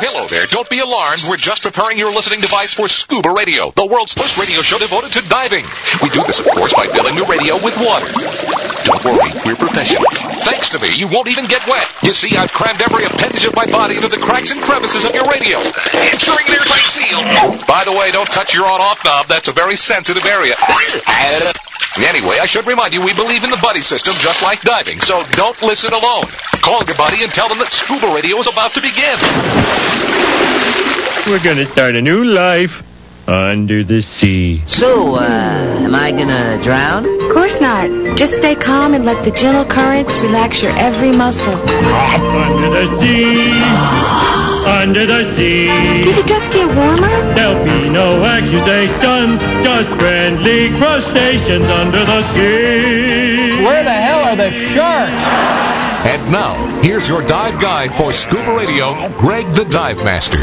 Hello there. Don't be alarmed. We're just preparing your listening device for Scuba Radio, the world's first radio show devoted to diving. We do this, of course, by filling the radio with water. Don't worry, we're professionals. Thanks to me, you won't even get wet. You see, I've crammed every appendage of my body into the cracks and crevices of your radio, ensuring an airtight seal. By the way, don't touch your on-off knob. That's a very sensitive area. Anyway, I should remind you, we believe in the buddy system just like diving, so don't listen alone. Call your buddy and tell them that Scuba Radio is about to begin. We're gonna start a new life under the sea. So, am I gonna drown? Of course not. Just stay calm and let the gentle currents relax your every muscle. Under the sea. Under the sea. Did it just get warmer? There'll be no accusations, just friendly crustaceans under the sea. Where the hell are the sharks? And now, here's your dive guide for Scuba Radio, Greg the Dive Master.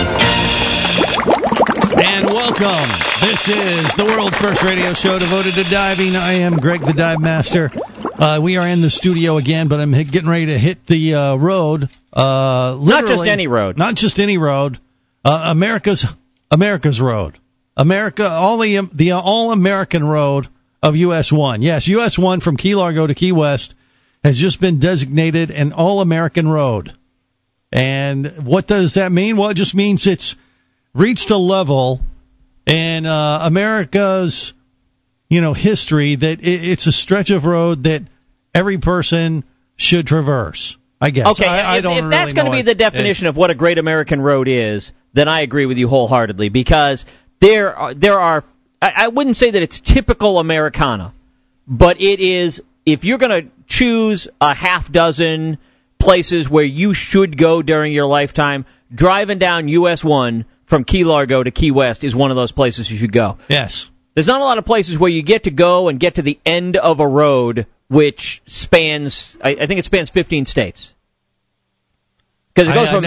And welcome. This is the world's first radio show devoted to diving. I am Greg the Dive Master. We are in the studio again, but I'm getting ready to hit the road. Not just any road. Not just any road. America's road. America, the all-American road of US 1. Yes, US 1 from Key Largo to Key West has just been designated an all-American road. And what does that mean? Well, it just means it's reached a level in America's, history that it's a stretch of road that every person should traverse, I guess. Okay, I don't if really that's going to know be the definition of what a great American road is, then I agree with you wholeheartedly, because there are I wouldn't say that it's typical Americana, but it is, if you're going to choose a half dozen places where you should go during your lifetime, driving down US 1 from Key Largo to Key West is one of those places you should go. Yes. There's not a lot of places where you get to go and get to the end of a road which spans, I think it spans 15 states. Because it goes from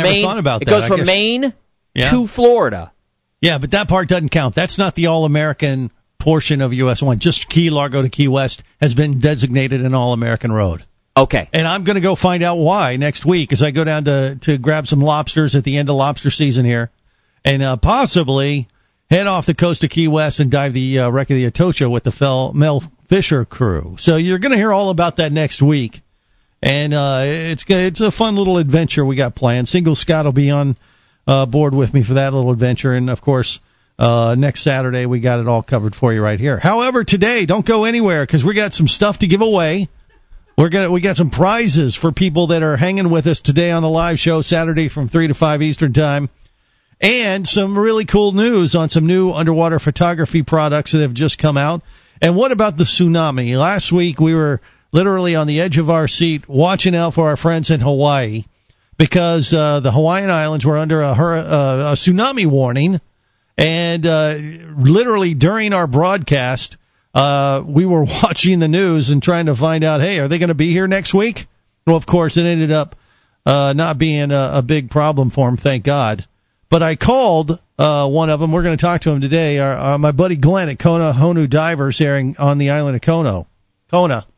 Maine to Florida. Yeah, but that part doesn't count. That's not the all-American portion of US 1. Just Key Largo to Key West has been designated an all-American road. Okay. And I'm going to go find out why next week as I go down to grab some lobsters at the end of lobster season here, and possibly head off the coast of Key West and dive the wreck of the Atocha with the Mel Fisher crew. So you're going to hear all about that next week. And it's a fun little adventure we got planned. Single Scott will be on board with me for that little adventure. And, of course, next Saturday we got it all covered for you right here. However, today, don't go anywhere because we got some stuff to give away. We got some prizes for people that are hanging with us today on the live show, Saturday from 3 to 5 Eastern Time. And some really cool news on some new underwater photography products that have just come out. And what about the tsunami? Last week we were literally on the edge of our seat watching out for our friends in Hawaii because the Hawaiian Islands were under a tsunami warning. And literally during our broadcast, we were watching the news and trying to find out, hey, are they going to be here next week? Well, of course, it ended up not being a big problem for them, thank God. But I called one of them. We're going to talk to him today. My buddy Glenn at Kona Honu Divers here on the island of Kona.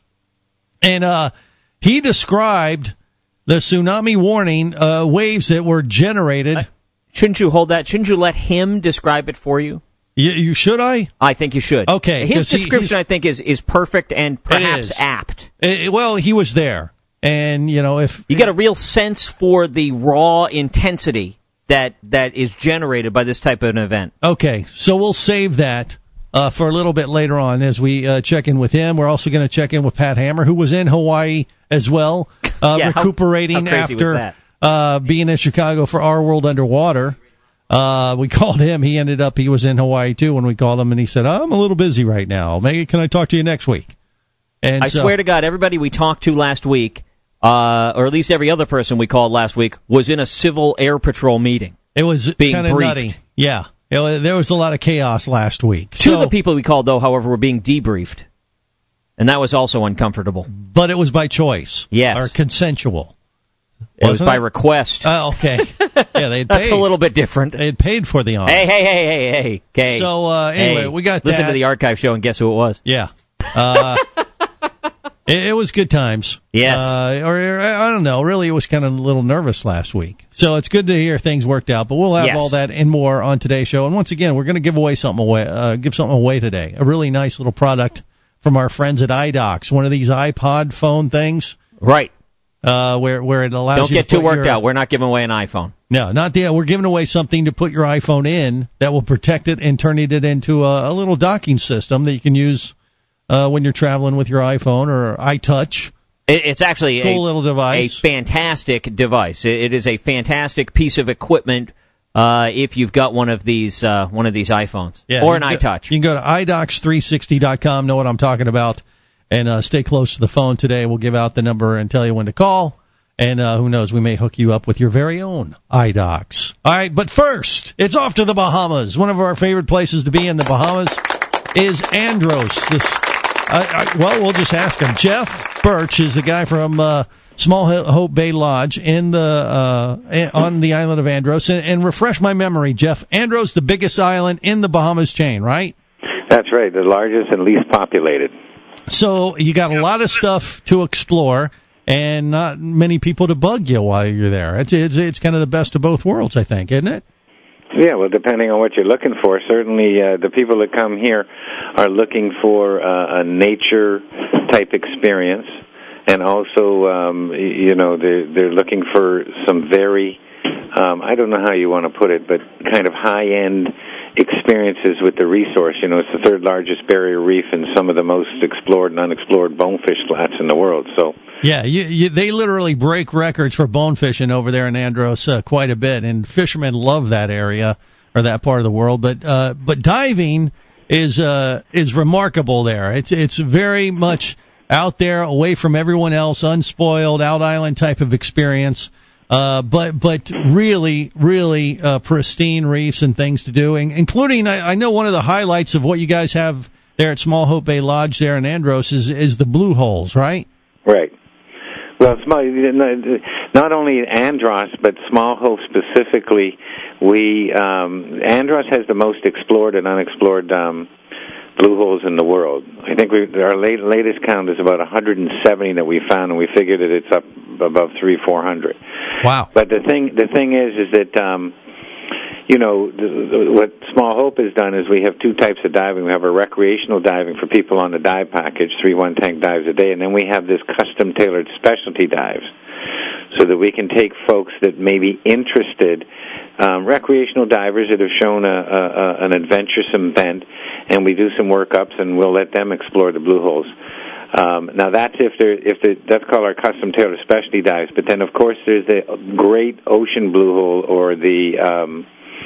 And he described the tsunami warning waves that were generated. Shouldn't you hold that? Shouldn't you let him describe it for you? You should I? I think you should. Okay. His description, I think, is perfect and perhaps apt. Well, he was there. And, if you get a real sense for the raw intensity that is generated by this type of an event. Okay, so we'll save that for a little bit later on as we check in with him. We're also going to check in with Pat Hammer, who was in Hawaii as well, recuperating how after being in Chicago for Our World Underwater. We called him. He was in Hawaii too when we called him, and he said, I'm a little busy right now. Maybe can I talk to you next week? And I swear to God, everybody we talked to last week, or at least every other person we called last week, was in a Civil Air Patrol meeting. It was kind of nutty. Yeah. There was a lot of chaos last week. Two of the people we called, though, however, were being debriefed. And that was also uncomfortable. But it was by choice. Yes. Or consensual. It was by request. Oh, okay. Yeah, they had paid. That's a little bit different. They had paid for the honor. Hey. Okay. So, anyway, we got Listen that. to the archive show and guess who it was. Yeah. It was good times. Yes. Or I don't know. Really, it was kind of a little nervous last week. So it's good to hear things worked out. But we'll have all that and more on today's show. And once again, we're going to give something away today. A really nice little product from our friends at iDocs. One of these iPod phone things. Right. Where it allows Don't you get to too worked out. We're not giving away an iPhone. No, not the. We're giving away something to put your iPhone in that will protect it and turning it into a little docking system that you can use when you're traveling with your iPhone or iTouch. It's actually cool little device. A fantastic device. It is a fantastic piece of equipment if you've got one of these iPhones or an iTouch. You can go to iDocs360.com, know what I'm talking about, and stay close to the phone today. We'll give out the number and tell you when to call. And who knows, we may hook you up with your very own iDocs. All right, but first, it's off to the Bahamas. One of our favorite places to be in the Bahamas is Andros. Well, we'll just ask him. Jeff Birch is the guy from Small Hope Bay Lodge on the island of Andros. And refresh my memory, Jeff. Andros, the biggest island in the Bahamas chain, right? That's right, the largest and least populated. So you got a lot of stuff to explore. And not many people to bug you while you're there. It's kind of the best of both worlds, I think, isn't it? Yeah, well, depending on what you're looking for. Certainly, the people that come here are looking for a nature-type experience. And also, they're looking for some very, I don't know how you want to put it, but kind of high-end experiences with the resource. It's the third largest barrier reef and some of the most explored and unexplored bonefish flats in the world. So yeah, they literally break records for bonefishing over there in Andros quite a bit, and fishermen love that area or that part of the world. But diving is remarkable there. It's very much out there, away from everyone else, unspoiled, out island type of experience. But really, really pristine reefs and things to do, including I know one of the highlights of what you guys have there at Small Hope Bay Lodge there in Andros is the blue holes, right? Right. Well, not only Andros, but Small Hope specifically. Andros has the most explored and unexplored blue holes in the world. I think our latest count is about 170 that we found, and we figured that it's up above 300-400. Wow! But the thing is that what Small Hope has done is we have two types of diving. We have a recreational diving for people on the dive package, 3 one-tank dives a day, and then we have this custom-tailored specialty dives, so that we can take folks that may be interested, recreational divers that have shown an adventuresome bent, and we do some workups, and we'll let them explore the blue holes. Now that's that's called our custom tailored specialty dives. But then, of course, there's the great ocean blue hole, or the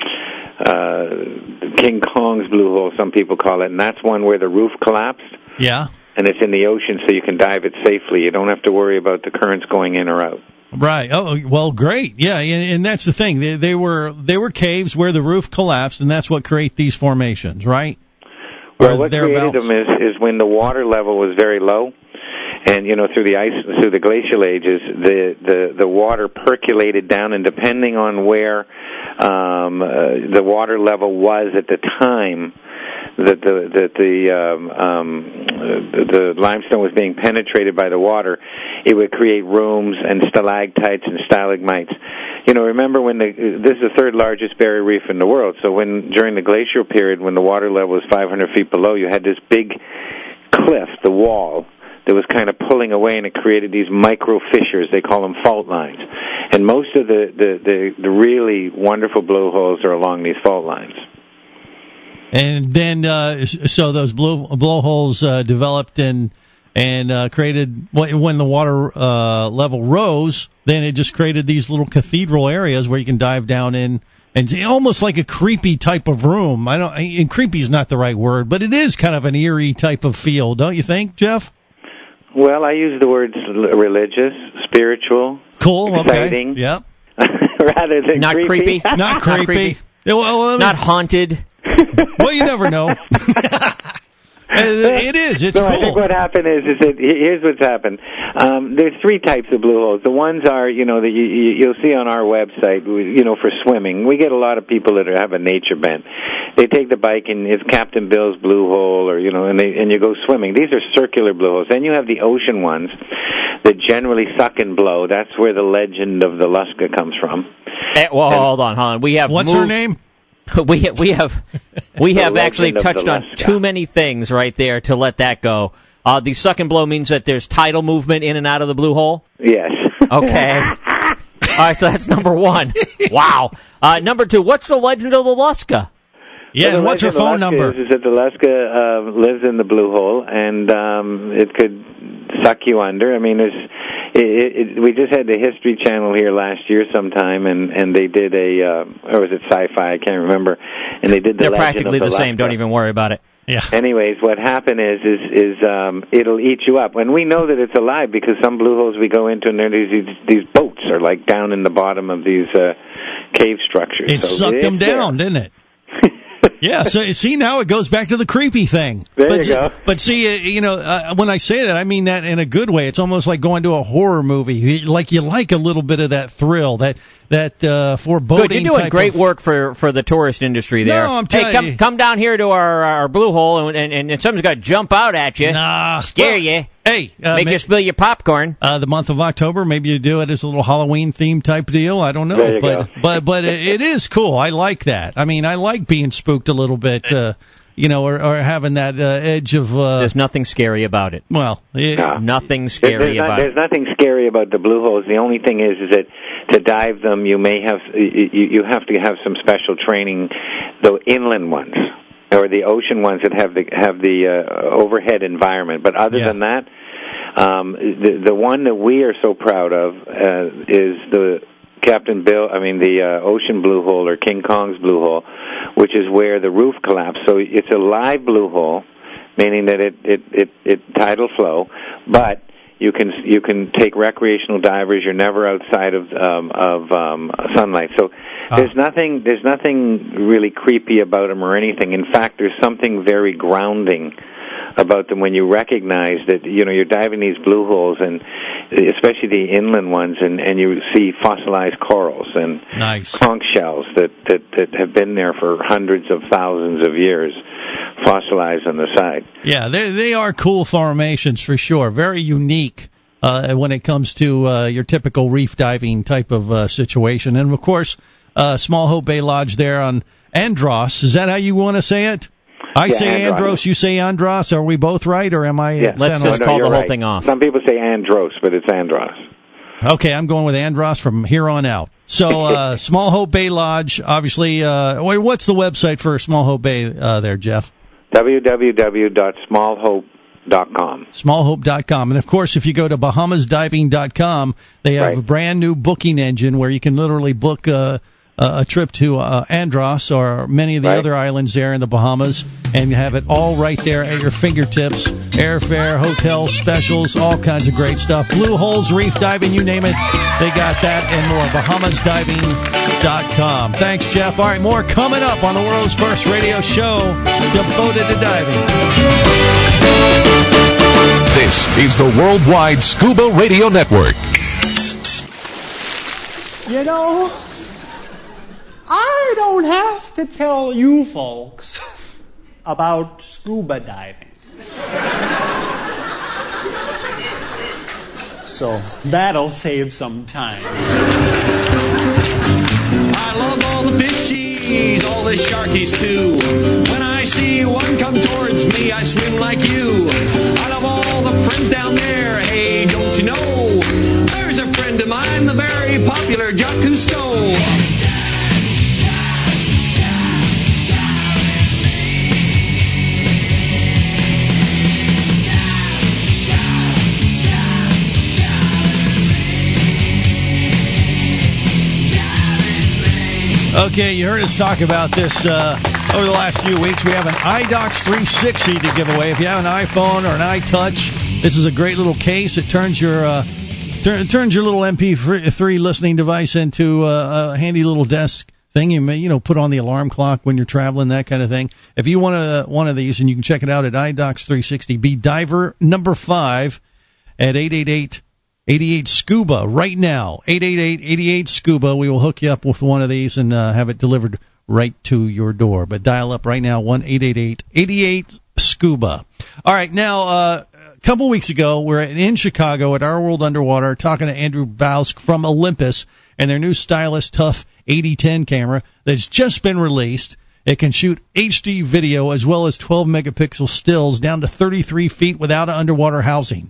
King Kong's blue hole, some people call it, and that's one where the roof collapsed. Yeah. And it's in the ocean, so you can dive it safely. You don't have to worry about the currents going in or out. Right. Oh, well, great. Yeah, and that's the thing. They were caves where the roof collapsed, and that's what create these formations, right? Well, what created them is when the water level was very low, and through the glacial ages, the water percolated down, and depending on where the water level was at the time that the limestone was being penetrated by the water, it would create rooms and stalactites and stalagmites. Remember this is the third largest barrier reef in the world. So during the glacial period, when the water level was 500 feet below, you had this big cliff, the wall, that was kind of pulling away, and it created these micro fissures. They call them fault lines. And most of the really wonderful blowholes are along these fault lines. And then, so those blowholes developed and created, when the water level rose, then it just created these little cathedral areas where you can dive down in, and it's almost like a creepy type of room. And creepy is not the right word, but it is kind of an eerie type of feel, don't you think, Jeff? Well, I use the words religious, spiritual, cool, exciting. Okay. Yep. Rather than not creepy. Not creepy. Well, not haunted. Well, you never know. It is. It's so cool. I think what happened is that here's what's happened. There's three types of blue holes. The ones are, that you'll see on our website, for swimming. We get a lot of people that have a nature bent. They take the bike and it's Captain Bill's blue hole, or and you go swimming. These are circular blue holes. Then you have the ocean ones that generally suck and blow. That's where the legend of the Luska comes from. Hold on. We have what's her name? We have actually touched on too many things right there to let that go. The suck and blow means that there's tidal movement in and out of the blue hole? Yes. Okay. All right, so that's number one. Wow. Number two, what's the legend of the Luska? Yeah, and what's her phone number? Is that the Luska lives in the blue hole, and it could suck you under. I mean, we just had the History Channel here last year sometime, and they did or was it Sci-Fi? I can't remember. And they did the They're legend practically of the same. Luska. Don't even worry about it. Yeah. Anyways, what happened is it'll eat you up, and we know that it's alive because some blue holes we go into, and these boats are like down in the bottom of these cave structures. It sucked them down, didn't it? Yeah, so see, now it goes back to the creepy thing. There you go. But see, when I say that, I mean that in a good way. It's almost like going to a horror movie. Like you like a little bit of that thrill, that foreboding. Good, you're doing great work for the tourist industry there. No, I'm telling you. Come down here to our blue hole, and something's got to jump out at you, scare you. Hey, make you spill your popcorn. The month of October, maybe you do it as a little Halloween themed type deal. I don't know, there you go. but it is cool. I like that. I mean, I like being spooked a little bit, or having that edge of. There's nothing scary about it. Well, nothing scary about it. There's nothing scary about the blue holes. The only thing is that to dive them, you have to have some special training. The inland ones. Or the ocean ones that have the overhead environment, but other than that, the one that we are so proud of is the the ocean blue hole, or King Kong's blue hole, which is where the roof collapsed. So it's a live blue hole, meaning that it tidal flow, but you can take recreational divers. You're never outside of sunlight. So there's nothing really creepy about them or anything. In fact, there's something very grounding about them when you recognize that you're diving these blue holes, and especially the inland ones, and you see fossilized corals and conch shells that have been there for hundreds of thousands of years, fossilized on the side. Yeah, they are cool formations for sure. Very unique when it comes to your typical reef diving type of situation. And of course, Small Hope Bay Lodge there on Andros. Is that how you want to say it? I say Andros, you say Andros. Are we both right, or am I? Yes. Let's just call the whole thing off. Some people say Andros, but it's Andros. Okay, I'm going with Andros from here on out. So, Small Hope Bay Lodge, obviously. What's the website for Small Hope Bay there, Jeff? www.smallhope.com. Smallhope.com. And, of course, if you go to bahamasdiving.com, they have a brand-new booking engine where you can literally book a trip to Andros or many of the other islands there in the Bahamas, and you have it all right there at your fingertips. Airfare, hotel specials, all kinds of great stuff. Blue holes, reef diving, you name it, they got that and more. bahamasdiving.com. Thanks, Jeff. All right, more coming up on the world's first radio show devoted to diving. This is the Worldwide Scuba Radio Network. I don't have to tell you folks about scuba diving. So that'll save some time. I love all the fishies, all the sharkies too. When I see one come towards me, I swim like you. I love all the friends down there. Hey, don't you know? There's a friend of mine, the very popular Jacques Cousteau. Okay, you heard us talk about this over the last few weeks. We have an iDocs 360 to give away. If you have an iPhone or an iTouch, this is a great little case. It turns your turns your little MP3 listening device into a handy little desk thing you may, put on the alarm clock when you're traveling, that kind of thing. If you want one of these, and you can check it out at iDocs360, be diver number 5 at 888-88-SCUBA right now. 888-88-SCUBA. We will hook you up with one of these and have it delivered right to your door. But dial up right now, 1-888-88-SCUBA. All right, now, a couple weeks ago, we're in Chicago at Our World Underwater talking to Andrew Bausk from Olympus and their new stylish, tough 8010 camera that's just been released. It can shoot HD video as well as 12 megapixel stills down to 33 feet without an underwater housing.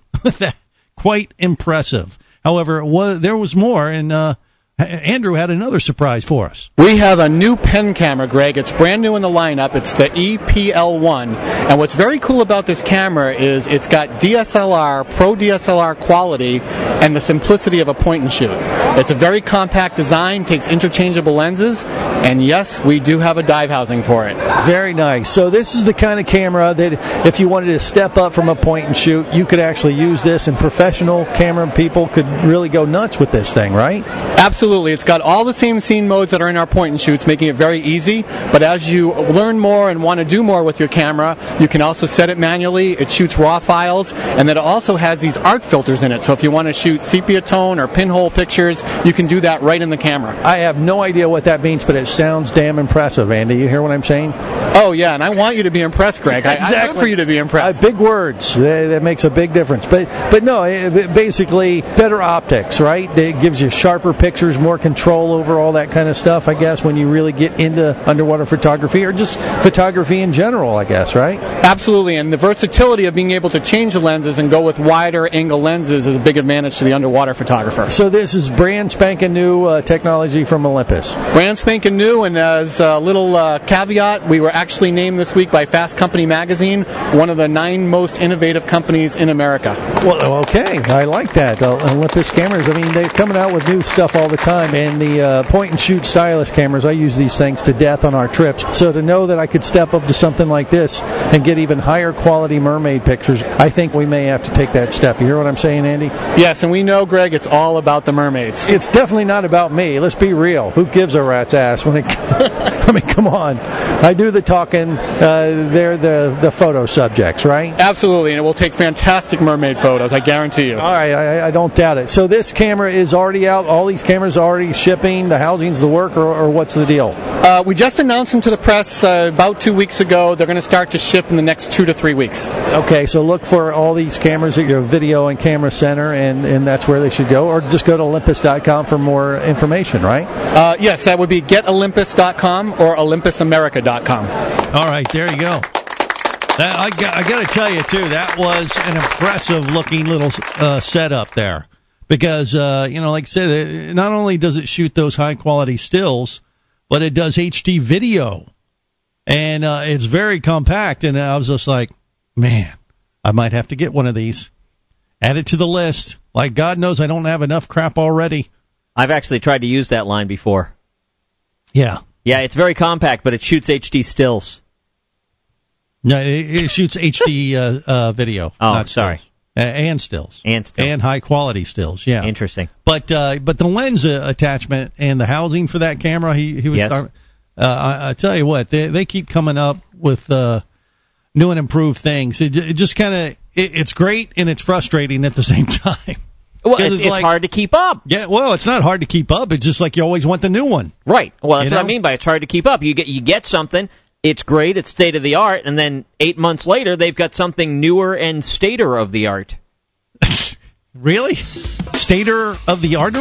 Quite impressive. However, there was more, and Andrew had another surprise for us. We have a new pen camera, Greg. It's brand new in the lineup. It's the EPL1. And what's very cool about this camera is it's got DSLR, Pro DSLR quality, and the simplicity of a point and shoot. It's a very compact design, takes interchangeable lenses, and yes, we do have a dive housing for it. Very nice. So this is the kind of camera that if you wanted to step up from a point and shoot, you could actually use this, and professional camera people could really go nuts with this thing, right? Absolutely. It's got all the same scene modes that are in our point and shoots, making it very easy. But as you learn more and want to do more with your camera, you can also set it manually. It shoots raw files, and then it also has these art filters in it. So if you want to shoot sepia tone or pinhole pictures, you can do that right in the camera. I have no idea what that means, but it sounds damn impressive, Andy. You hear what I'm saying? Oh, yeah, and I want you to be impressed, Greg. Exactly. I want for you to be impressed. Big words. That makes a big difference. But no, basically, better optics, right? It gives you sharper pictures, more control over all that kind of stuff, I guess, when you really get into underwater photography, or just photography in general, I guess, right? Absolutely, and the versatility of being able to change the lenses and go with wider angle lenses is a big advantage to the underwater photographer. So this is brand spanking new technology from Olympus. Brand spanking new, and as a little caveat, we were actually named this week by Fast Company magazine one of the 9 most innovative companies in America. Well, okay, I like that. Olympus cameras, I mean, they're coming out with new stuff all the time, and the point-and-shoot stylus cameras, I use these things to death on our trips. So to know that I could step up to something like this and get even higher quality mermaid pictures, I think we may have to take that step. You hear what I'm saying, Andy? Yes, and we know, Greg, it's all about the mermaids. It's definitely not about me. Let's be real. Who gives a rat's ass when it... I mean, come on. I do the talking. They're the photo subjects, right? Absolutely, and it will take fantastic mermaid photos, I guarantee you. All right, I don't doubt it. So this camera is already out. All these cameras are already shipping. The housing's the work, or what's the deal? We just announced them to the press about 2 weeks ago. They're going to start to ship in the next 2 to 3 weeks. Okay, so look for all these cameras at your video and camera center, and that's where they should go. Or just go to Olympus.com for more information, right? Yes, that would be getolympus.com or olympusamerica.com. All right, there you go. I got to tell you, too, that was an impressive-looking little setup there. Because, like I said, not only does it shoot those high-quality stills, but it does HD video. And it's very compact. And I was just like, man, I might have to get one of these. Add it to the list. Like, God knows I don't have enough crap already. I've actually tried to use that line before. Yeah. Yeah, it's very compact, but it shoots HD stills. No, it shoots HD video. Oh, not sorry. Stills. And stills. And high quality stills, yeah. Interesting. But the lens attachment and the housing for that camera, he was. Yes. I tell you what, they keep coming up with new and improved things. It just kind of it's great and it's frustrating at the same time. Well, it's hard to keep up. Yeah, well, it's not hard to keep up. It's just like you always want the new one. Right. Well, that's what I mean by it's hard to keep up. You get something. It's great, it's state-of-the-art, and then 8 months later, they've got something newer and stater-of-the-art. Really? Stater-of-the-art?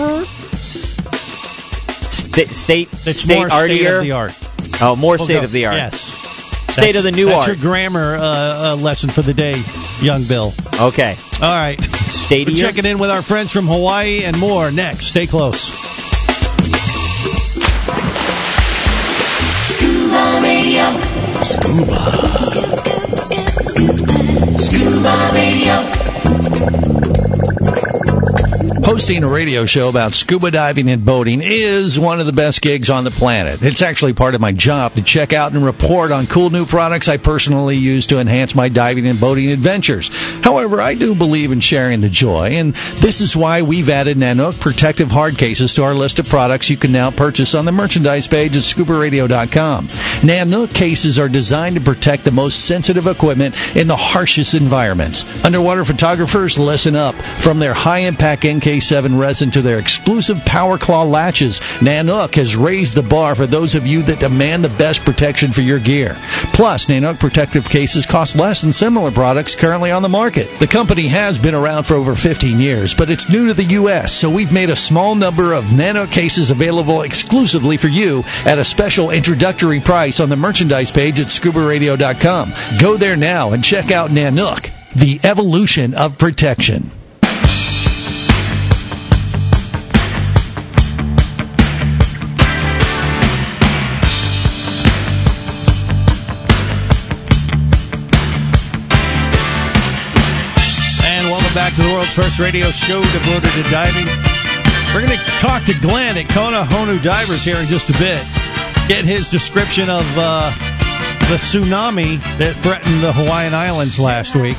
State-of-the-art. Oh, more state-of-the-art. Yes. State-of-the-new-art. That's your grammar lesson for the day, young Bill. Okay. All right. We're checking in with our friends from Hawaii and more next. Stay close. Scuba Radio. Scuba Radio. Hosting a radio show about scuba diving and boating is one of the best gigs on the planet. It's actually part of my job to check out and report on cool new products I personally use to enhance my diving and boating adventures. However, I do believe in sharing the joy, and this is why we've added Nanook protective hard cases to our list of products you can now purchase on the merchandise page at ScubaRadio.com. Nanook cases are designed to protect the most sensitive equipment in the harshest environments. Underwater photographers, listen up. From their high-impact NK7 resin to their exclusive Power Claw latches, Nanook has raised the bar for those of you that demand the best protection for your gear. Plus, Nanook protective cases cost less than similar products currently on the market. The company has been around for over 15 years, but it's new to the U.S., so we've made a small number of Nanook cases available exclusively for you at a special introductory price on the merchandise page at ScubaRadio.com. Go there now and check out Nanook, the evolution of protection. Back to the world's first radio show devoted to diving. We're going to talk to Glenn at Kona Honu Divers here in just a bit. Get his description of the tsunami that threatened the Hawaiian Islands last week.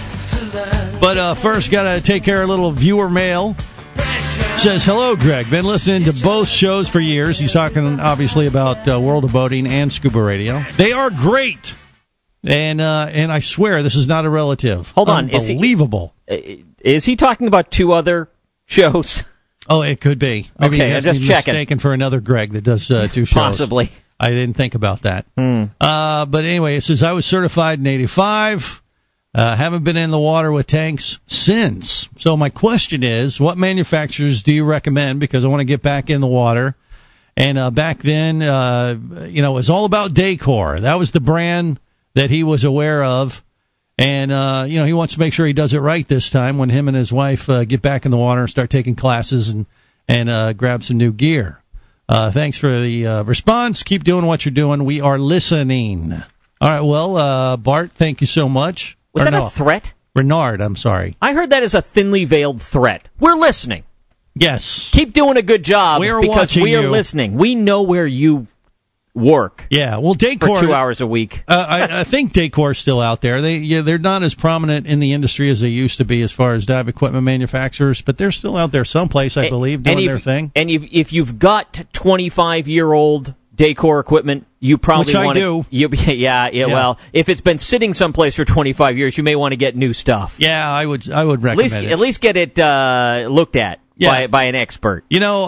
But first, got to take care of a little viewer mail. Says, hello, Greg. Been listening to both shows for years. He's talking, obviously, about World of Boating and Scuba Radio. They are great. And I swear, this is not a relative. Hold on. Unbelievable. Is he talking about two other shows? Oh, it could be. Maybe okay, he has just been checking. Mistaken for another Greg that does two shows. Possibly. I didn't think about that. But anyway, it says, I was certified in 85. Haven't been in the water with tanks since. So my question is, what manufacturers do you recommend? Because I want to get back in the water. And back then, it was all about Dacor. That was the brand that he was aware of. And, he wants to make sure he does it right this time when him and his wife get back in the water and start taking classes and grab some new gear. Thanks for the response. Keep doing what you're doing. We are listening. All right, well, Bart, thank you so much. Was that a threat? Renard, I'm sorry. I heard that as a thinly veiled threat. We're listening. Yes. Keep doing a good job because we are listening. We know where you work. Yeah, well, Dacor for 2 hours a week. I think Dacor's still out there. They're not as prominent in the industry as they used to be as far as dive equipment manufacturers, but they're still out there someplace, I believe, doing their thing. And if you've got 25-year-old Dacor equipment, you probably want to. Yeah. Well, if it's been sitting someplace for 25 years, you may want to get new stuff. Yeah, I would recommend it. At least get it looked at. Yeah. By an expert.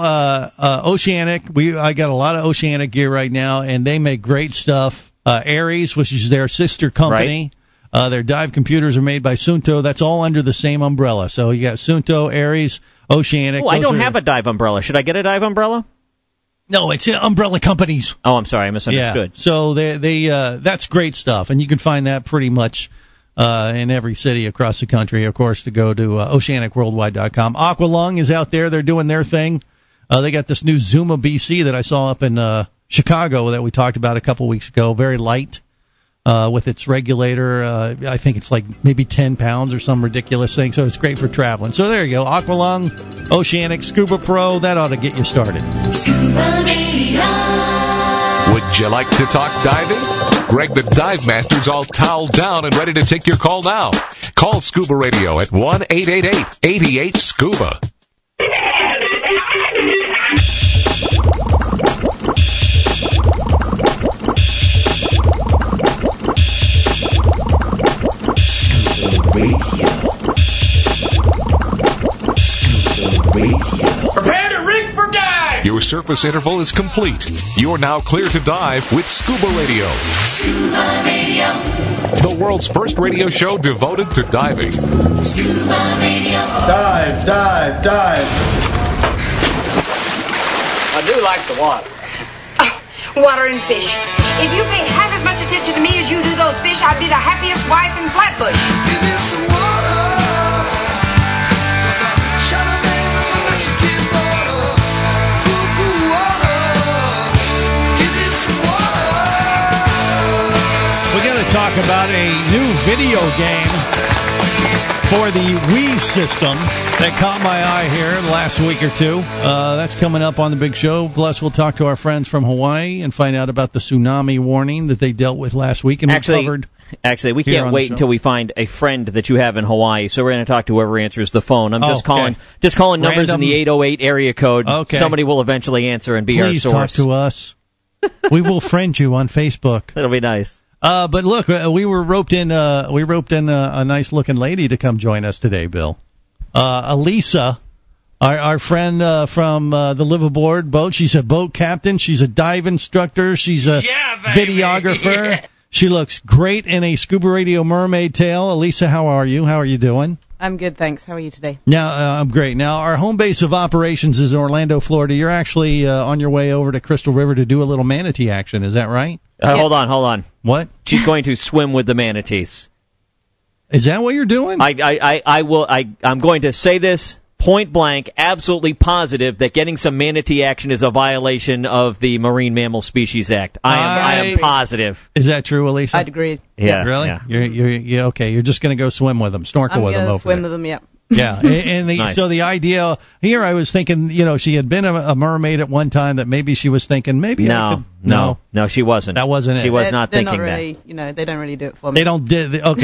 Oceanic, I got a lot of Oceanic gear right now, and they make great stuff. Aries, which is their sister company. Right. Their dive computers are made by Suunto. That's all under the same umbrella. So you got Suunto, Aries, Oceanic. Oh, I don't have a dive umbrella. Should I get a dive umbrella? No, it's umbrella companies. Oh, I'm sorry. I misunderstood. Yeah. So they that's great stuff, and you can find that pretty much in every city across the country. Of course, to go to oceanicworldwide.com. Aqualung is out there. They're doing their thing. They got this new Zuma BC that I saw up in Chicago that we talked about a couple weeks ago. Very light with its regulator. I think it's like maybe 10 pounds or some ridiculous thing. So it's great for traveling. So there you go. Aqualung, Oceanic, Scuba Pro. That ought to get you started. Scuba Radio. Would you like to talk diving? Greg the Dive Master's all toweled down and ready to take your call now. Call Scuba Radio at 1-888-88-SCUBA. Scuba Radio. Scuba Radio. Prepare to rig for dive! Your surface interval is complete. You're now clear to dive with Scuba Radio. Scuba Radio. The world's first radio show devoted to diving. Scuba Radio. Dive, dive, dive. I do like the water. Water and fish. If you paid half as much attention to me as you do those fish, I'd be the happiest wife in Flatbush. Give me some water. Shut up in the Mexican border. Cool, cool water. Give me some water. We're going to talk about a new video game for the Wii system. That caught my eye here the last week or two. That's coming up on the big show. Plus, we'll talk to our friends from Hawaii and find out about the tsunami warning that they dealt with last week. And Actually, we can't wait until we find a friend that you have in Hawaii. So we're going to talk to whoever answers the phone. I'm just calling numbers in the 808 area code. Okay. Somebody will eventually answer and be our Please source. talk to us. We will friend you on Facebook. That'll be nice. But look, we roped in a nice looking lady to come join us today, Bill. Elisa, our friend from the liveaboard boat. She's a boat captain. She's a dive instructor. She's a videographer. Yeah. She looks great in a Scuba Radio mermaid tail. Elisa, how are you? How are you doing? I'm good, thanks. How are you today? Now, I'm great. Now, our home base of operations is in Orlando, Florida. You're actually on your way over to Crystal River to do a little manatee action. Is that right? Hold on. What? She's going to swim with the manatees. Is that what you're doing? I'm going to say this point blank, absolutely positive that getting some manatee action is a violation of the Marine Mammal Species Act. I am positive. Is that true, Elisa? I'd agree. Yeah. Really? Yeah. You're okay. You're just going to go swim with them, snorkel with them. I'm going over to swim there. with them, yeah. Yeah, and Nice. So the idea here, I was thinking, she had been a mermaid at one time, that maybe she was thinking, maybe I could. No, she wasn't. That wasn't it. She was not they're thinking not really, that. They don't really do it for me. They don't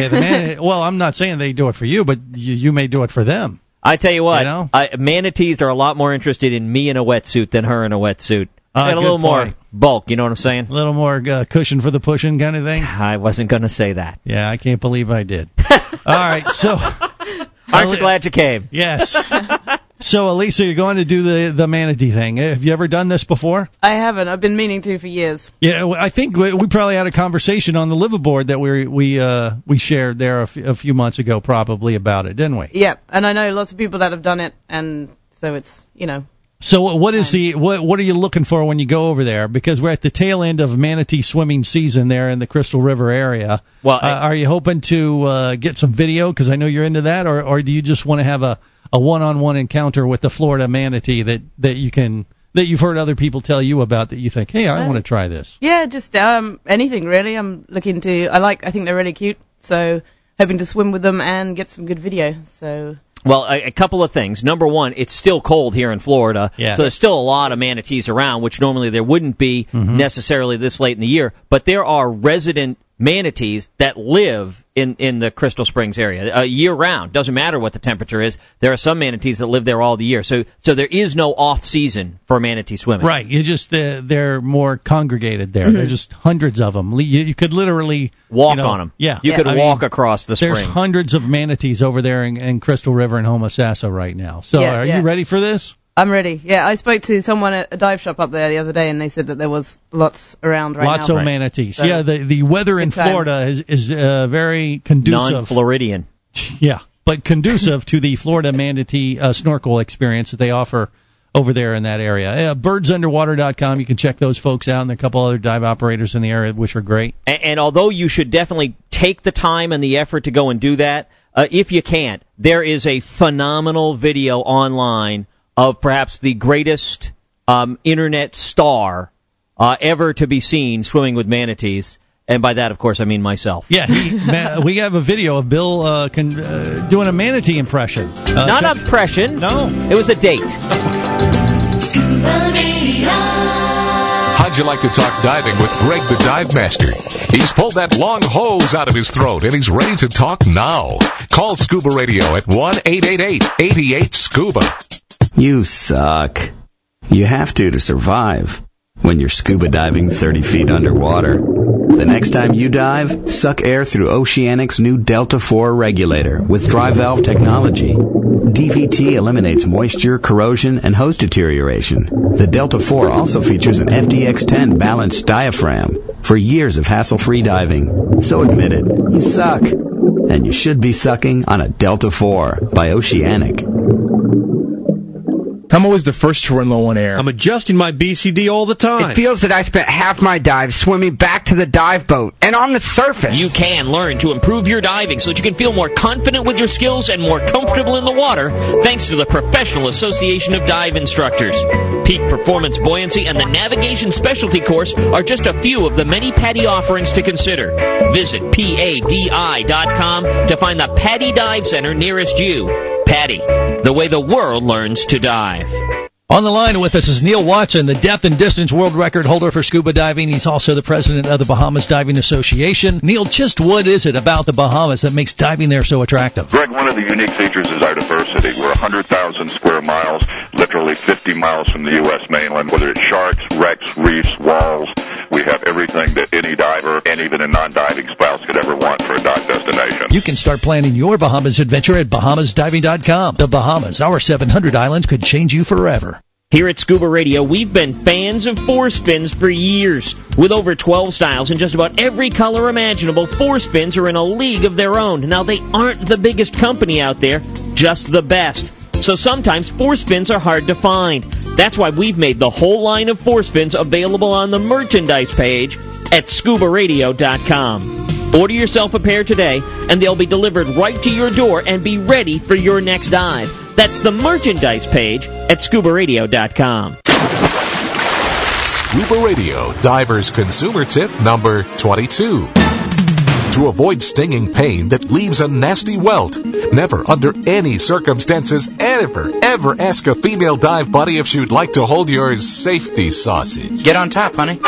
well, I'm not saying they do it for you, but you may do it for them. I tell you what, manatees are a lot more interested in me in a wetsuit than her in a wetsuit. Got a little more bulk, you know what I'm saying? A little more cushion for the pushing kind of thing? I wasn't going to say that. Yeah, I can't believe I did. All right, so... Aren't you glad you came? Yes. So, Elisa, you're going to do the manatee thing. Have you ever done this before? I haven't. I've been meaning to for years. Yeah, I think we probably had a conversation on the liveaboard that we shared there a few months ago, probably, about it, didn't we? Yeah, and I know lots of people that have done it, and so it's, So what is what are you looking for when you go over there? Because we're at the tail end of manatee swimming season there in the Crystal River area. Well, are you hoping to get some video? Because I know you're into that, or do you just want to have a one-on-one encounter with the Florida manatee that you've heard other people tell you about that you think, hey, I want to try this? Yeah, just anything really. I'm looking to. I think they're really cute. So hoping to swim with them and get some good video. So. Well, a couple of things. Number one, it's still cold here in Florida, so there's still a lot of manatees around, which normally there wouldn't be necessarily this late in the year. But there are resident manatees that live in the Crystal Springs area year-round. Doesn't matter what the temperature is. There are some manatees that live there all the year. So there is no off-season for manatee swimming. Right. You just they're more congregated there. There's just hundreds of them. You could literally... Walk on them. Yeah. You could walk across the spring. There's hundreds of manatees over there in Crystal River and Homosassa right now. So are you ready for this? I'm ready. Yeah, I spoke to someone at a dive shop up there the other day, and they said that there was lots around right now. Lots of manatees. So, yeah, the weather in Florida is very conducive. Non-Floridian. Yeah, but conducive to the Florida manatee snorkel experience that they offer over there in that area. Birdsunderwater.com. You can check those folks out, and there are a couple other dive operators in the area which are great. And although you should definitely take the time and the effort to go and do that, if you can't, there is a phenomenal video online of perhaps the greatest internet star ever to be seen swimming with manatees. And by that, of course, I mean myself. Yeah, we have a video of Bill doing a manatee impression. Not an impression. No. It was a date. Scuba Radio. How'd you like to talk diving with Greg the Dive Master? He's pulled that long hose out of his throat, and he's ready to talk now. Call Scuba Radio at 1-888-88-SCUBA. You suck. You have to survive when you're scuba diving 30 feet underwater. The next time you dive, suck air through Oceanic's new Delta 4 regulator with dry valve technology. DVT eliminates moisture, corrosion, and hose deterioration. The Delta 4 also features an FDX10 balanced diaphragm for years of hassle-free diving. So admit it, you suck. And you should be sucking on a Delta 4 by Oceanic. I'm always the first to run low on air. I'm adjusting my BCD all the time. It feels that I spent half my dive swimming back to the dive boat and on the surface. You can learn to improve your diving so that you can feel more confident with your skills and more comfortable in the water thanks to the Professional Association of Dive Instructors. Peak Performance Buoyancy and the Navigation Specialty Course are just a few of the many PADI offerings to consider. Visit PADI.com to find the PADI Dive Center nearest you. PADI, the way the world learns to dive. On the line with us is Neil Watson, the depth and distance world record holder for scuba diving. He's also the president of the Bahamas Diving Association. Neil, just what is it about the Bahamas that makes diving there so attractive? Greg, one of the unique features is our diversity. We're 100,000 square miles, literally 50 miles from the U.S. mainland, whether it's sharks, wrecks, reefs, walls. We have everything that any diver and even a non-diving spouse could ever want for a dive destination. You can start planning your Bahamas adventure at BahamasDiving.com. The Bahamas, our 700 islands, could change you forever. Here at Scuba Radio, we've been fans of force fins for years. With over 12 styles and just about every color imaginable, force fins are in a league of their own. Now, they aren't the biggest company out there, just the best. So sometimes force fins are hard to find. That's why we've made the whole line of force fins available on the merchandise page at ScubaRadio.com. Order yourself a pair today, and they'll be delivered right to your door and be ready for your next dive. That's the merchandise page at ScubaRadio.com. Scuba Radio Diver's Consumer Tip number 22. To avoid stinging pain that leaves a nasty welt, never under any circumstances ever ask a female dive buddy if she'd like to hold your safety sausage. Get on top, honey.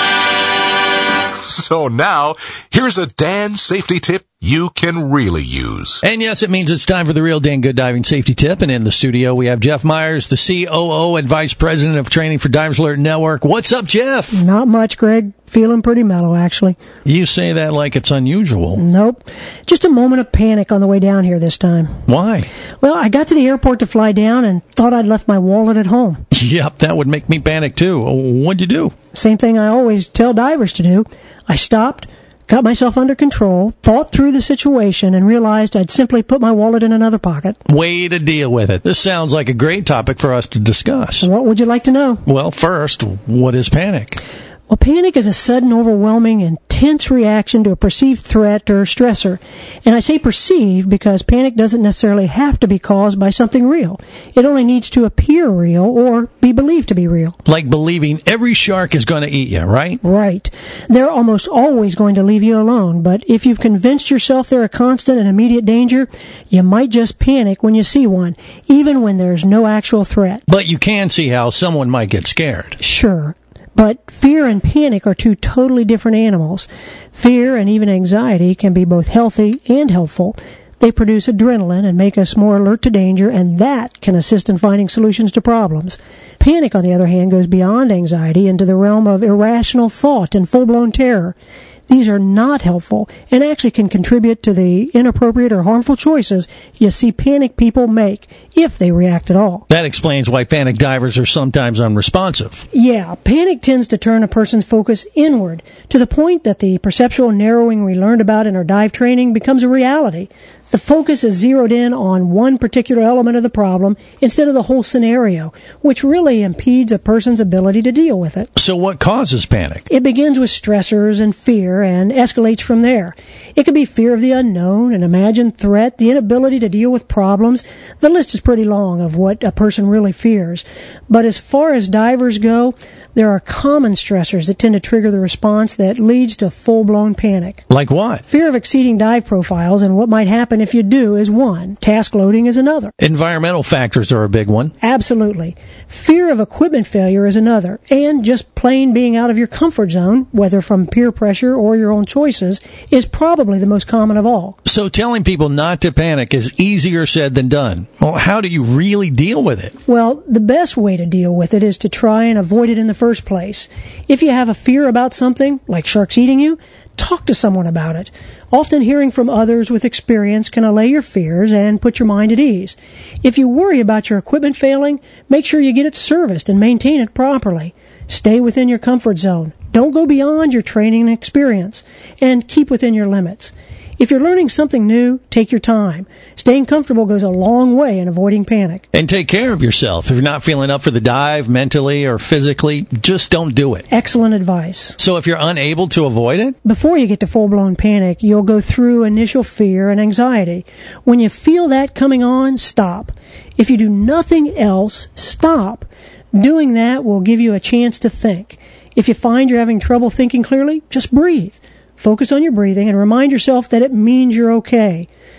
So now, here's a Dan safety tip you can really use. And yes, it means it's time for the real Dan Good Diving Safety Tip. And in the studio, we have Jeff Myers, the COO and Vice President of Training for Divers Alert Network. What's up, Jeff? Not much, Greg. Feeling pretty mellow, actually. You say that like it's unusual. Nope. Just a moment of panic on the way down here this time. Why? Well, I got to the airport to fly down and thought I'd left my wallet at home. Yep, that would make me panic, too. What'd you do? Same thing I always tell divers to do. I stopped, got myself under control, thought through the situation, and realized I'd simply put my wallet in another pocket. Way to deal with it. This sounds like a great topic for us to discuss. What would you like to know? Well, first, what is panic? Well, panic is a sudden, overwhelming, intense reaction to a perceived threat or stressor. And I say perceived because panic doesn't necessarily have to be caused by something real. It only needs to appear real or be believed to be real. Like believing every shark is going to eat you, right? Right. They're almost always going to leave you alone, but if you've convinced yourself they're a constant and immediate danger, you might just panic when you see one, even when there's no actual threat. But you can see how someone might get scared. Sure. But fear and panic are two totally different animals. Fear and even anxiety can be both healthy and helpful. They produce adrenaline and make us more alert to danger, and that can assist in finding solutions to problems. Panic, on the other hand, goes beyond anxiety into the realm of irrational thought and full-blown terror. These are not helpful and actually can contribute to the inappropriate or harmful choices you see panic people make, if they react at all. That explains why panic divers are sometimes unresponsive. Yeah, panic tends to turn a person's focus inward, to the point that the perceptual narrowing we learned about in our dive training becomes a reality. The focus is zeroed in on one particular element of the problem instead of the whole scenario, which really impedes a person's ability to deal with it. So what causes panic? It begins with stressors and fear and escalates from there. It could be fear of the unknown, an imagined threat, the inability to deal with problems. The list is pretty long of what a person really fears. But as far as divers go, there are common stressors that tend to trigger the response that leads to full-blown panic. Like what? Fear of exceeding dive profiles and what might happen if you do is one. Task loading is another. Environmental factors are a big one. Absolutely. Fear of equipment failure is another. And just plain being out of your comfort zone, whether from peer pressure or your own choices, is probably the most common of all. So telling people not to panic is easier said than done. Well, how do you really deal with it? Well, the best way to deal with it is to try and avoid it in the first place. If you have a fear about something, like sharks eating you, talk to someone about it. Often hearing from others with experience can allay your fears and put your mind at ease. If you worry about your equipment failing, make sure you get it serviced and maintain it properly. Stay within your comfort zone. Don't go beyond your training and experience. And keep within your limits. If you're learning something new, take your time. Staying comfortable goes a long way in avoiding panic. And take care of yourself. If you're not feeling up for the dive mentally or physically, just don't do it. Excellent advice. So if you're unable to avoid it? Before you get to full-blown panic, you'll go through initial fear and anxiety. When you feel that coming on, stop. If you do nothing else, stop. Doing that will give you a chance to think. If you find you're having trouble thinking clearly, just breathe. Focus on your breathing and remind yourself that it means you're okay.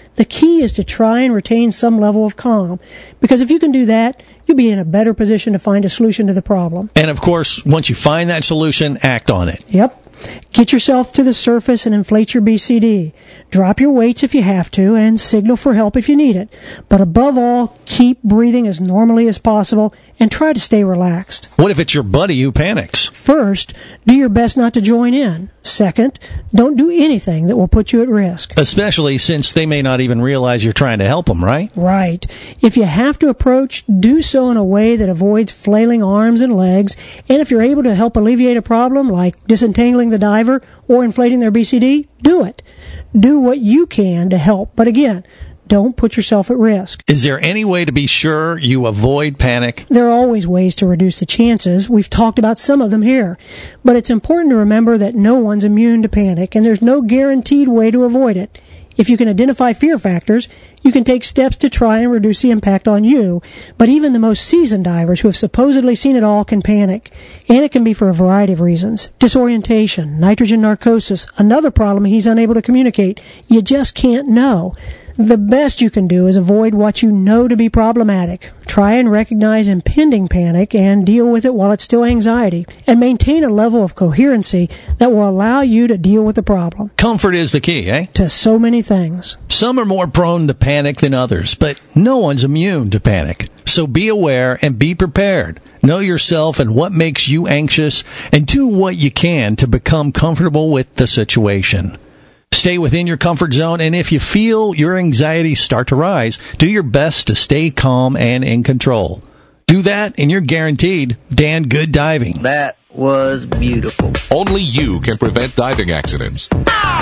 The key is to try and retain some level of calm, because if you can do that, you'll be in a better position to find a solution to the problem. And of course, once you find that solution, act on it. Yep. Get yourself to the surface and inflate your BCD. Drop your weights if you have to, and signal for help if you need it. But above all, keep breathing as normally as possible and try to stay relaxed. What if it's your buddy who panics? First, do your best not to join in. Second, don't do anything that will put you at risk. Especially since they may not even realize you're trying to help them, right? Right. If you have to approach, do so in a way that avoids flailing arms and legs, and if you're able to help alleviate a problem, like disentangling the diver or inflating their BCD, do it. Do what you can to help, but again, don't put yourself at risk. Is there any way to be sure you avoid panic? There are always ways to reduce the chances. We've talked about some of them here. But it's important to remember that no one's immune to panic, and there's no guaranteed way to avoid it. If you can identify fear factors, you can take steps to try and reduce the impact on you. But even the most seasoned divers who have supposedly seen it all can panic. And it can be for a variety of reasons. Disorientation, nitrogen narcosis, another problem he's unable to communicate. You just can't know. The best you can do is avoid what you know to be problematic. Try and recognize impending panic and deal with it while it's still anxiety. And maintain a level of coherency that will allow you to deal with the problem. Comfort is the key, eh? To so many things. Some are more prone to panic than others, but no one's immune to panic. So be aware and be prepared. Know yourself and what makes you anxious, and do what you can to become comfortable with the situation. Stay within your comfort zone, and if you feel your anxiety start to rise, do your best to stay calm and in control. Do that, and you're guaranteed Dan good diving. That was beautiful. Only you can prevent diving accidents.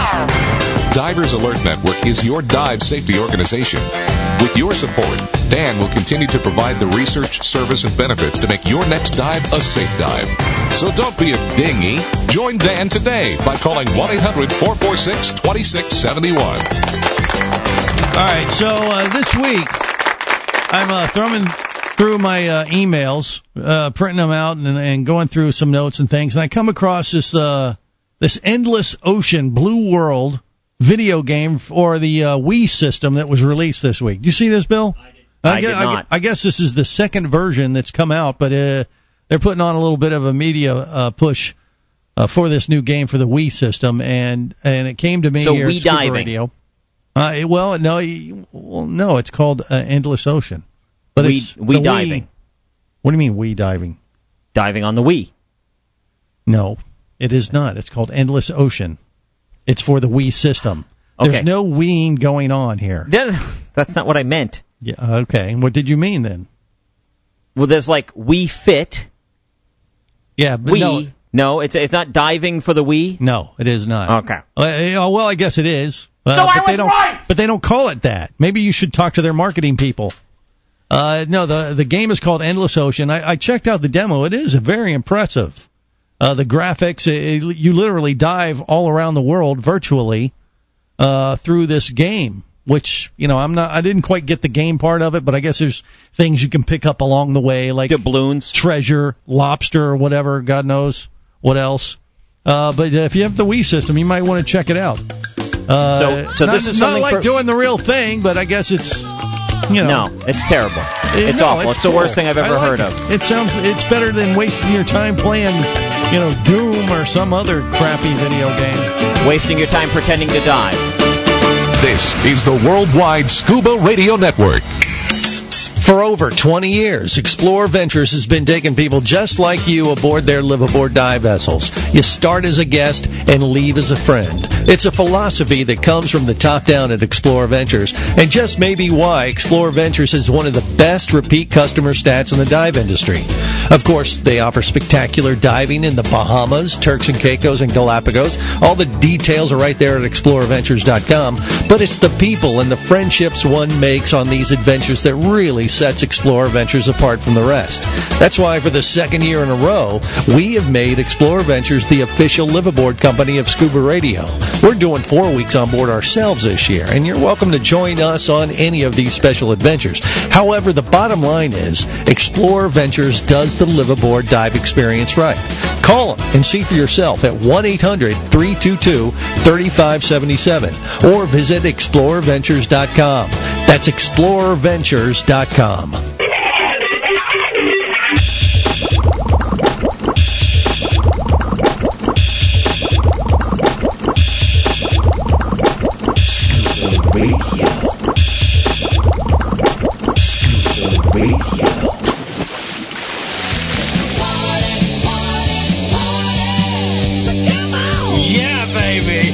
Divers Alert Network is your dive safety organization. With your support, Dan will continue to provide the research, service, and benefits to make your next dive a safe dive. So don't be a dingy. Join Dan today by calling 1-800-446-2671. All right, so this week, I'm thumbing through my emails, printing them out, and going through some notes and things, and I come across this Endless Ocean Blue World video game for the Wii system that was released this week. Do you see this, Bill? I did not. I guess this is the second version that's come out, but they're putting on a little bit of a media push for this new game for the Wii system, and it came to me so here Wii at Scuba diving. Radio. No, it's called Endless Ocean. But it's Wii diving. What do you mean Wii diving? Diving on the Wii. No, it is not. It's called Endless Ocean. It's for the Wii system. Okay. There's no Wiiing going on here. That's not what I meant. Yeah. Okay. What did you mean then? Well, there's like Wii Fit. Yeah, but Wii. No, it's not diving for the Wii. No, it is not. Okay. Well, I guess it is. So I was right! But they don't call it that. Maybe you should talk to their marketing people. No, the game is called Endless Ocean. I checked out the demo. It is very impressive. The graphics, you literally dive all around the world virtually through this game, which, I didn't quite get the game part of it, but I guess there's things you can pick up along the way, like doubloons, treasure, lobster, or whatever, God knows what else. But if you have the Wii system, you might want to check it out. So this is not something like doing the real thing, but I guess it's, No, it's terrible. It's awful. It's the worst thing I've ever heard of. It's better than wasting your time playing, Doom or some other crappy video game. Wasting your time pretending to dive. This is the Worldwide Scuba Radio Network. For over 20 years, Explore Ventures has been taking people just like you aboard their live-aboard dive vessels. You start as a guest and leave as a friend. It's a philosophy that comes from the top down at Explore Ventures, and just maybe why Explore Ventures is one of the best repeat customer stats in the dive industry. Of course, they offer spectacular diving in the Bahamas, Turks and Caicos, and Galapagos. All the details are right there at exploreventures.com, but it's the people and the friendships one makes on these adventures that really sets Explorer Ventures apart from the rest. That's why for the second year in a row, we have made Explorer Ventures the official live-aboard company of Scuba Radio. We're doing 4 weeks on board ourselves this year, and you're welcome to join us on any of these special adventures. However, the bottom line is, Explorer Ventures does the live-aboard dive experience right. Call them and see for yourself at 1-800-322-3577 or visit explorerventures.com. That's explorerventures.com. Radio. Scuba Radio. Yeah, baby.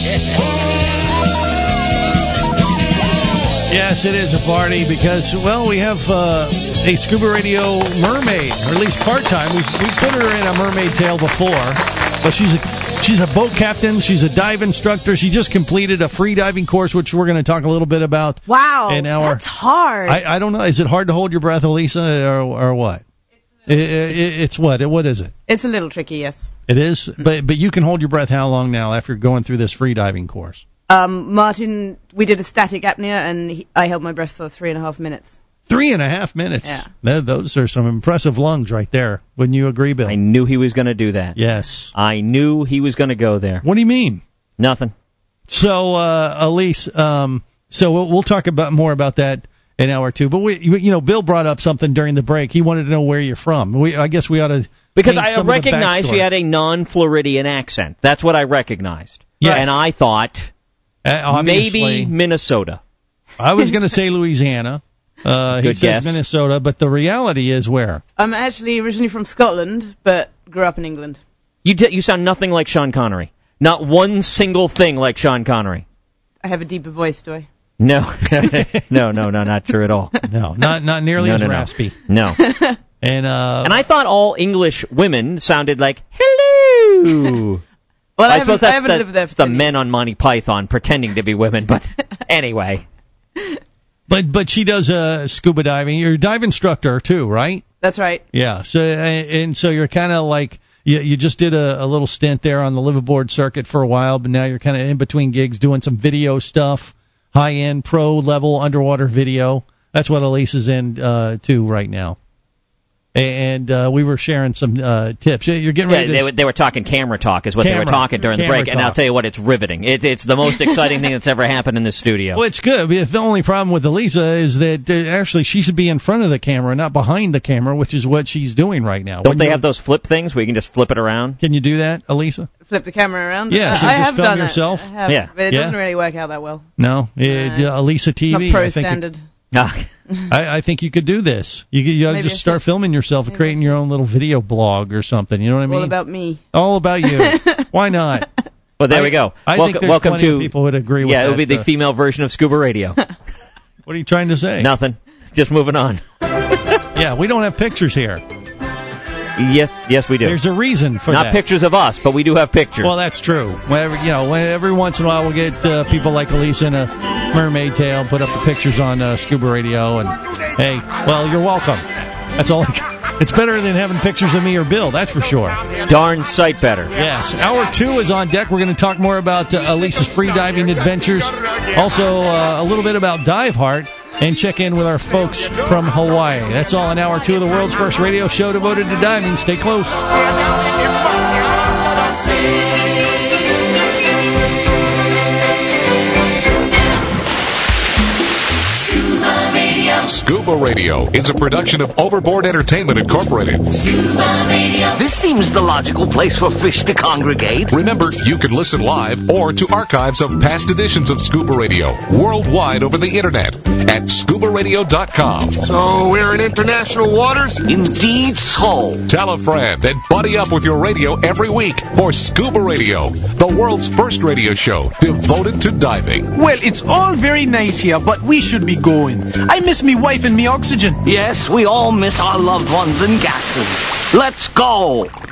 Yes, it is a party because, well, we have a Scuba Radio mermaid, or at least part-time. We put her in a mermaid tail before, but she's a boat captain. She's a dive instructor. She just completed a free diving course, which we're going to talk a little bit about. Wow, in our, that's hard. I don't know. Is it hard to hold your breath, Elisa, or what? It's what? What is it? It's a little tricky, yes. It is? But you can hold your breath how long now after going through this free diving course? Martin, we did a static apnea, and I held my breath for 3.5 minutes. 3.5 minutes? Yeah. Those are some impressive lungs right there. Wouldn't you agree, Bill? I knew he was going to do that. Yes. I knew he was going to go there. What do you mean? Nothing. So, Elise, so we'll talk more about that in hour two. But Bill brought up something during the break. He wanted to know where you're from. I guess we ought to. Because I recognized she had a non-Floridian accent. That's what I recognized. Yes. And I thought maybe Minnesota. I was going to say Louisiana. He Good says guess. Minnesota, but the reality is where? I'm actually originally from Scotland, but grew up in England. You sound nothing like Sean Connery. Not one single thing like Sean Connery. I have a deeper voice, do I? No. No, not true at all. No, not nearly as raspy. No. And I thought all English women sounded like, hello. Well, I suppose haven't lived there that's the men on Monty Python pretending to be women, but anyway. But she does scuba diving. You're a dive instructor too, right? That's right. Yeah. So you're kind of like you just did a little stint there on the liveaboard circuit for a while, but now you're kind of in between gigs doing some video stuff, high end pro level underwater video. That's what Elise is in too right now. And we were sharing some tips. You're getting ready. Yeah, they were talking camera talk is what they were talking during the break, and I'll tell you what, it's riveting. It's the most exciting thing that's ever happened in this studio. Well, it's good. The only problem with Elisa is that actually she should be in front of the camera, not behind the camera, which is what she's doing right now. Don't they have those flip things where you can just flip it around? Can you do that, Elisa? Flip the camera around? Yeah, so I just have film done yourself? it. I have, Yeah. but it doesn't really work out that well. No? Elisa TV. Not pro I think standard. I think you could do this. You ought to Maybe just I start should. filming yourself and creating your own little video blog or something. You know what I mean? All about me. All about you. Why not? Well, there we go. I think there's welcome plenty to of people would agree with that. Yeah, it would be the female version of Scuba Radio. What are you trying to say? Nothing. Just moving on. Yeah, we don't have pictures here. Yes, we do. There's a reason for Not that. pictures of us, but we do have pictures. Well, that's true. Every once in a while we'll get people like Elise in a mermaid tail, put up the pictures on Scuba Radio, and hey, well, you're welcome. That's all. It's better than having pictures of me or Bill, that's for sure. Darn sight better. Yes. Hour 2 is on deck. We're going to talk more about Elise's free diving adventures, also a little bit about Dive Heart, and check in with our folks from Hawaii. That's all in Hour 2 of the world's first radio show devoted to diving. Stay close. Scuba Radio is a production of Overboard Entertainment Incorporated. This seems the logical place for fish to congregate. Remember, you can listen live or to archives of past editions of Scuba Radio worldwide over the internet at scubaradio.com. So we're in international waters? Indeed so. Tell a friend and buddy up with your radio every week for Scuba Radio, the world's first radio show devoted to diving. Well, it's all very nice here, but we should be going. I miss me wife and me oxygen. Yes, we all miss our loved ones and gases. Let's go.